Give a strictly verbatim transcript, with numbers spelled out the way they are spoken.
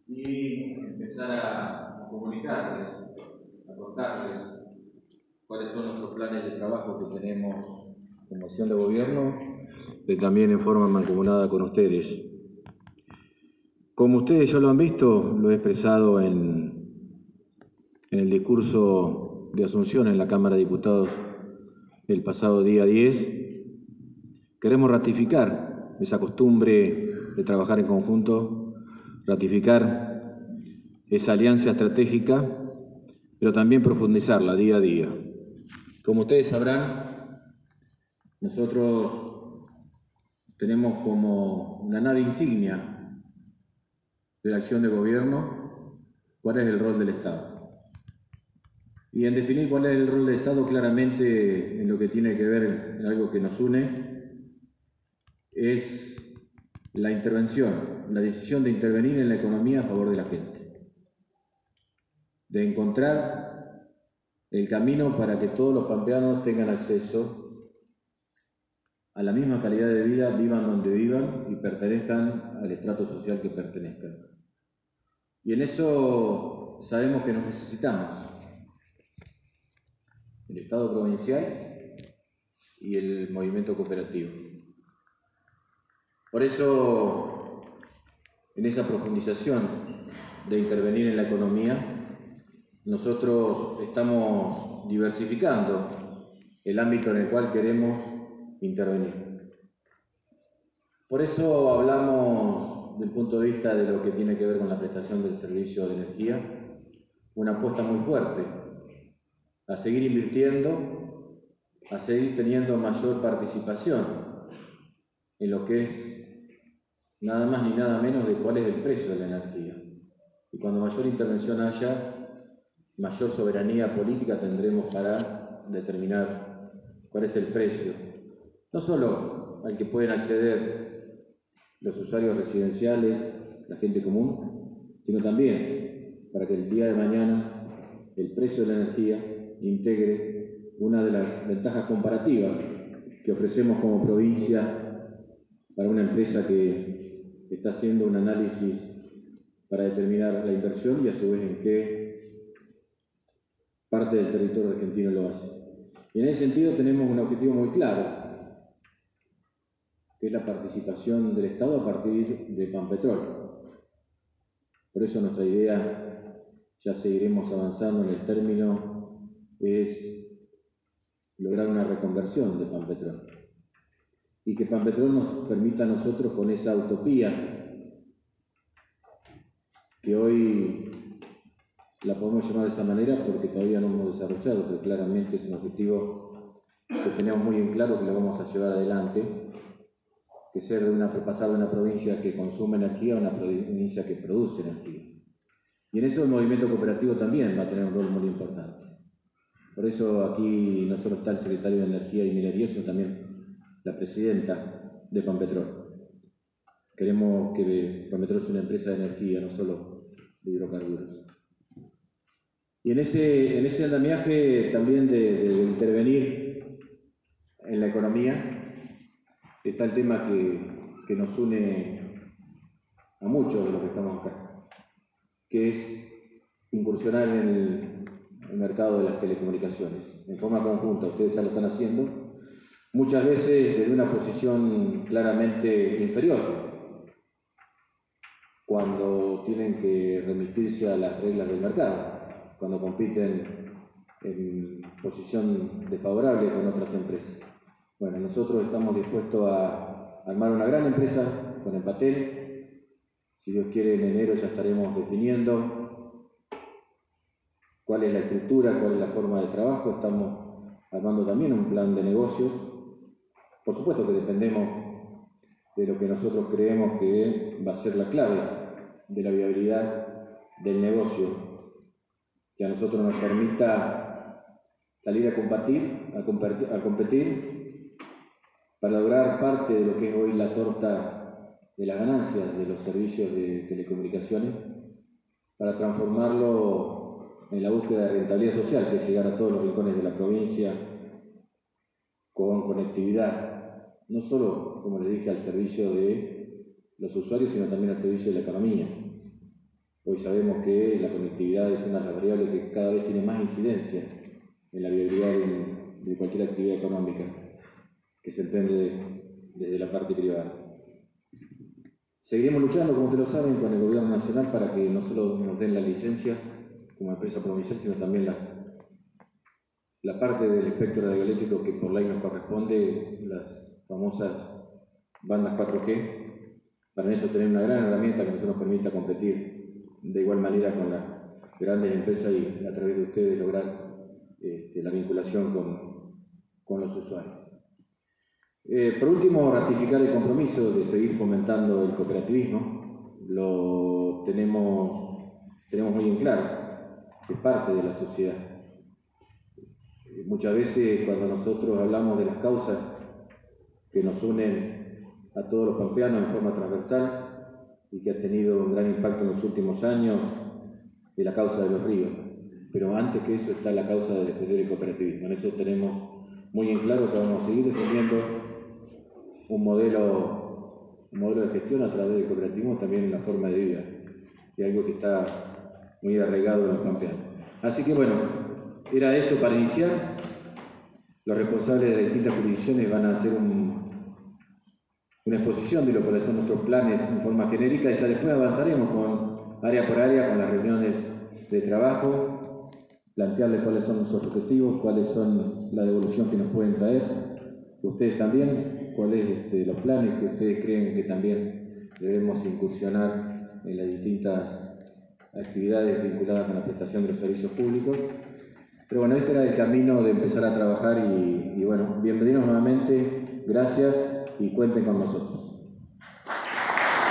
y empezar a comunicarles, a contarles cuáles son nuestros planes de trabajo que tenemos como acción de gobierno y también en forma mancomunada con ustedes. Como ustedes ya lo han visto, lo he expresado en, en el discurso de Asunción en la Cámara de Diputados el pasado día diez. Queremos ratificar esa costumbre de trabajar en conjunto, ratificar esa alianza estratégica, pero también profundizarla día a día. Como ustedes sabrán, nosotros tenemos como una nave insignia de la acción de gobierno cuál es el rol del Estado. Y en definir cuál es el rol del Estado, claramente en lo que tiene que ver en algo que nos une, es la intervención, la decisión de intervenir en la economía a favor de la gente, de encontrar el camino para que todos los pampeanos tengan acceso a la misma calidad de vida, vivan donde vivan y pertenezcan al estrato social que pertenezcan. Y en eso sabemos que nos necesitamos, el Estado provincial y el movimiento cooperativo. Por eso, en esa profundización de intervenir en la economía, nosotros estamos diversificando el ámbito en el cual queremos intervenir. Por eso hablamos del punto de vista de lo que tiene que ver con la prestación del servicio de energía, una apuesta muy fuerte a seguir invirtiendo, a seguir teniendo mayor participación en lo que es nada más ni nada menos de cuál es el precio de la energía. Y cuando mayor intervención haya, mayor soberanía política tendremos para determinar cuál es el precio, no solo al que pueden acceder los usuarios residenciales, la gente común, sino también para que el día de mañana el precio de la energía integre una de las ventajas comparativas que ofrecemos como provincia para una empresa que está haciendo un análisis para determinar la inversión y a su vez en qué parte del territorio argentino lo hace. Y en ese sentido tenemos un objetivo muy claro, que es la participación del Estado a partir de Pampetrol. Por eso nuestra idea, ya seguiremos avanzando en el término, es lograr una reconversión de Pampetrol. Y que Pampetrol nos permita a nosotros con esa utopía que hoy la podemos llamar de esa manera porque todavía no hemos desarrollado, pero claramente es un objetivo que tenemos muy en claro que lo vamos a llevar adelante, que ser de una, pasar de una provincia que consume energía a una provincia que produce energía. Y en eso el movimiento cooperativo también va a tener un rol muy importante. Por eso aquí no solo está el secretario de Energía y Minería, sino también la presidenta de Pampetrol. Queremos que Pampetrol sea una empresa de energía, no solo de hidrocarburos. Y en ese, en ese andamiaje también de, de, de intervenir en la economía, está el tema que, que nos une a muchos de los que estamos acá, que es incursionar en el, el mercado de las telecomunicaciones, en forma conjunta. Ustedes ya lo están haciendo, muchas veces desde una posición claramente inferior, cuando tienen que remitirse a las reglas del mercado, cuando compiten en posición desfavorable con otras empresas. Bueno, nosotros estamos dispuestos a armar una gran empresa con Empatel. Si Dios quiere, en enero ya estaremos definiendo cuál es la estructura, cuál es la forma de trabajo. Estamos armando también un plan de negocios. Por supuesto que dependemos de lo que nosotros creemos que va a ser la clave de la viabilidad del negocio, que a nosotros nos permita salir a competir, a competir, a competir para lograr parte de lo que es hoy la torta de las ganancias de los servicios de telecomunicaciones, para transformarlo en la búsqueda de rentabilidad social, que es llegar a todos los rincones de la provincia con conectividad, no solo, como les dije, al servicio de los usuarios, sino también al servicio de la economía. Hoy sabemos que la conectividad es una de las variables que cada vez tiene más incidencia en la viabilidad de, de cualquier actividad económica que se emprende desde la parte privada. Seguiremos luchando, como ustedes lo saben, con el Gobierno Nacional para que no solo nos den la licencia como empresa provincial, sino también las, la parte del espectro radioeléctrico que por ley nos corresponde, las famosas bandas cuatro G, para eso tener una gran herramienta que nos permita competir de igual manera con las grandes empresas y a través de ustedes lograr este, la vinculación con, con los usuarios. Eh, por último, ratificar el compromiso de seguir fomentando el cooperativismo. Lo tenemos, tenemos muy en claro, que es parte de la sociedad. Eh, muchas veces cuando nosotros hablamos de las causas que nos unen a todos los pampeanos en forma transversal y que ha tenido un gran impacto en los últimos años, es la causa de los ríos. Pero antes que eso está la causa de defender el cooperativismo. En eso tenemos muy en claro que vamos a seguir defendiendo un modelo, un modelo de gestión a través del cooperativismo, también en la forma de vida, y algo que está muy arraigado en los pampeanos. Así que bueno, era eso para iniciar. Los responsables de las distintas jurisdicciones van a hacer un, una exposición de lo que son nuestros planes en forma genérica y ya después avanzaremos con área por área, con las reuniones de trabajo, plantearles cuáles son nuestros objetivos, cuáles son la devolución que nos pueden traer, ustedes también, cuáles este, los planes que ustedes creen que también debemos incursionar en las distintas actividades vinculadas con la prestación de los servicios públicos. Pero bueno, este era el camino de empezar a trabajar y, y bueno, bienvenidos nuevamente, gracias y cuenten con nosotros.